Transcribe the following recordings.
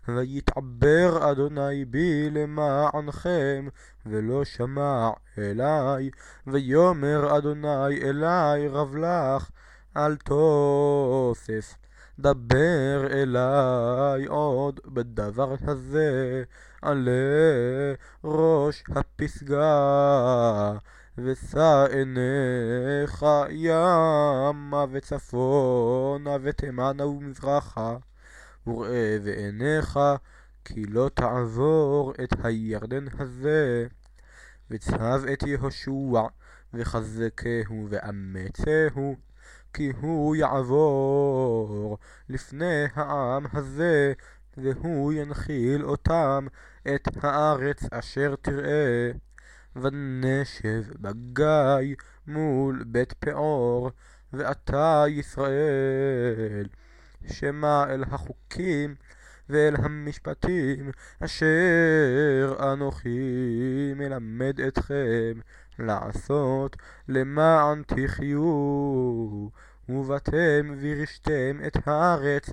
ויתעבר אדוני בי למענכם, ולא שמע אלי. ויאמר אדוני אלי רב לך, אל תוסף, דבר אלי עוד בדבר הזה, עלה ראש הפסגה, ושא עיניך ימה וצפונה ותימנה ומזרחה, וראה בעיניך כי לא תעבור את הירדן הזה. וצב את יהושע וחזקהו ואמצהו, כי הוא יעבור לפני העם הזה, והוא ינחיל אותם את הארץ אשר תראה. ונשב בגיא מול בית פאור, ואתה ישראל שמע אל החוקים ואל המשפטים אשר אנוכי מלמד אתכם לעשות, למען תחיו, ובאתם וירשתם את הארץ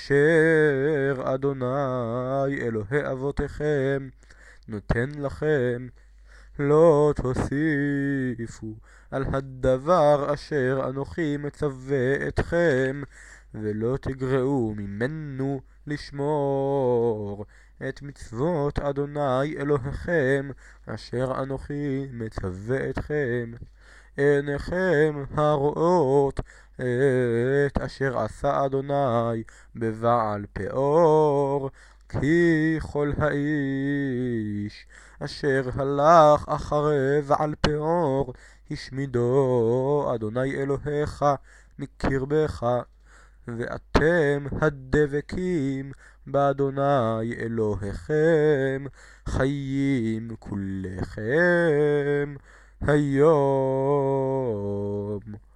אשר אדוני אלוהי אבותיכם נותן לכם. לא תוסיפו על הדבר אשר אנוכי מצווה אתכם, ולא תגרעו ממנו לשמור את מצוות אדוני אלוהיכם אשר אנוכי מצווה אתכם. עיניכם הרואות את אשר עשה אדוני בבעל פאור, כי כל האיש אשר הלך אחרי בעל פאור השמידו אדוני אלוהיך מקרבך. ואתם הדבקים באדוני אלוהיכם חיים כולכם היום.